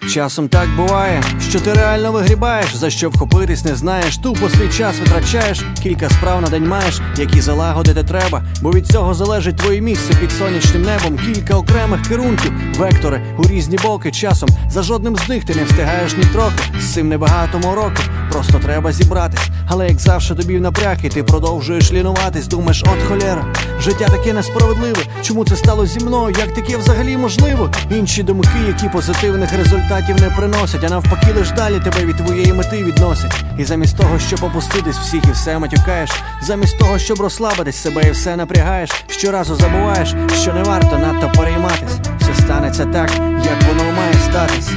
Часом так буває, що ти реально вигрібаєш, за що вхопитись не знаєш, тупо свій час витрачаєш, кілька справ на день маєш, які залагодити треба, бо від цього залежить твоє місце під сонячним небом. Кілька окремих керунків, вектори у різні боки, часом за жодним з них ти не встигаєш ні трохи, з цим небагато мороки, просто треба зібратись. Але як завжди тобі в напряг, і ти продовжуєш лінуватись, думаєш, от холєра, життя таке несправедливе, чому це стало зі мною, як таке взагалі можливо? Інші думки, які позитивних результатів не приносять, а навпаки лиш далі тебе від твоєї мети відносять. І замість того, щоб опуститись, всіх і все матюкаєш, замість того, щоб розслабитись, себе і все напрягаєш, щоразу забуваєш, що не варто надто перейматись, все станеться так, як воно має статись.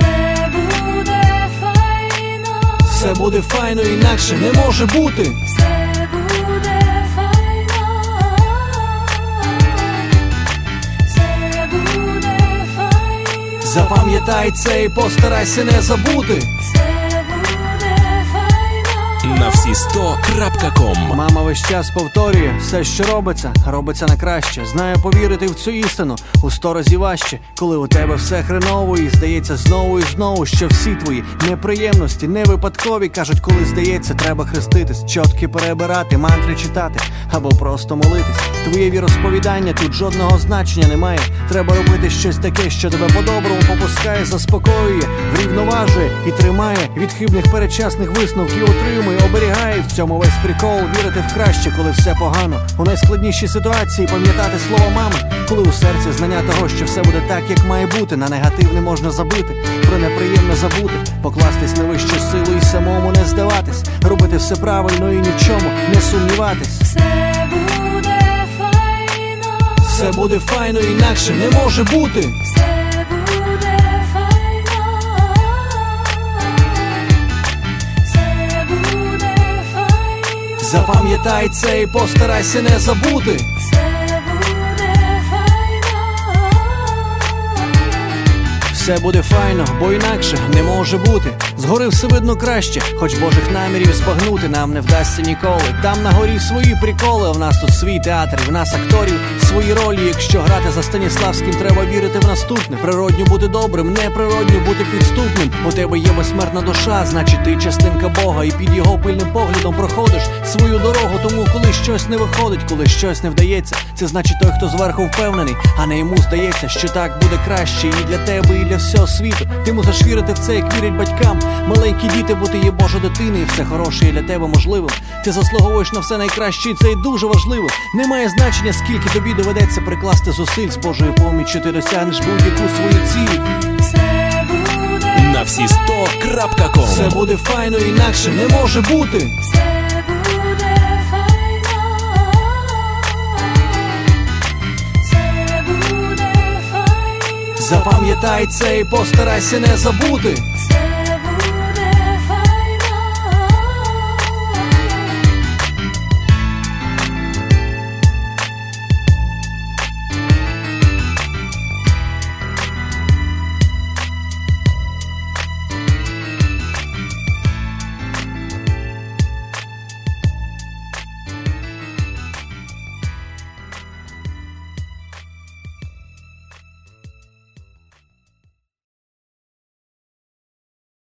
Все буде файно, інакше не може бути. Все буде файно. Все буде файно. Запам'ятай це і постарайся не забути. Все буде файно. На всі 100.com. Мама весь час повторює, все, що робиться, робиться на краще. Знаю, повірити в цю істину у 100 разів важче, коли у тебе все хреново і здається знову і знову, що всі твої неприємності не випадкові. Кажуть, коли здається, треба хреститись, чотки перебирати, мантри читати або просто молитись. Твоє віросповідання тут жодного значення не має. Треба робити щось таке, що тебе по-доброму попускає, заспокоює, врівноважує і тримає від хибних передчасних висновків, отримує, оберігає. В цьому весь прикол — вірити в краще, коли все погано. У найскладнішій ситуації пам'ятати слово мами, коли у серці знання того, що все буде так, як має бути. На негативне можна забити, про неприємне забути, покластись на вищу силу і самому не здаватись, робити все правильно і ні в чому не сумніватись. Все буде файно. Все буде файно, інакше не може бути. Все буде файно. Все буде файно. Запам'ятай це і постарайся не забути. Все буде файно. Все буде файно, бо інакше не може бути. Згори все видно краще, хоч Божих намірів збагнути нам не вдасться ніколи. Там на горі свої приколи, а в нас тут свій театр, в нас акторів свої ролі. Якщо грати за Станіславським, треба вірити в наступне. Природньо бути добрим, неприродньо бути підступним. У тебе є безсмертна душа, значить ти частинка Бога, і під його пильним поглядом проходиш свою дорогу. Тому коли щось не виходить, коли щось не вдається, це значить той, хто зверху впевнений, а не йому здається, що так буде краще і для тебе, і для всього світу. Ти мусиш вірити в це, як вірять батькам маленькі діти, бо ти є Божа дитина, і все хороше є для тебе можливим. Ти заслуговуєш на все найкраще, і це і дуже важливо. Немає значення, скільки тобі доведеться прикласти зусиль, з Божою поміччю ти досягнеш будь-яку свою ціль. Все буде На всі 100.com. Все буде файно, інакше не може бути. Все буде файно. Все буде файно. Запам'ятай це і постарайся не забути.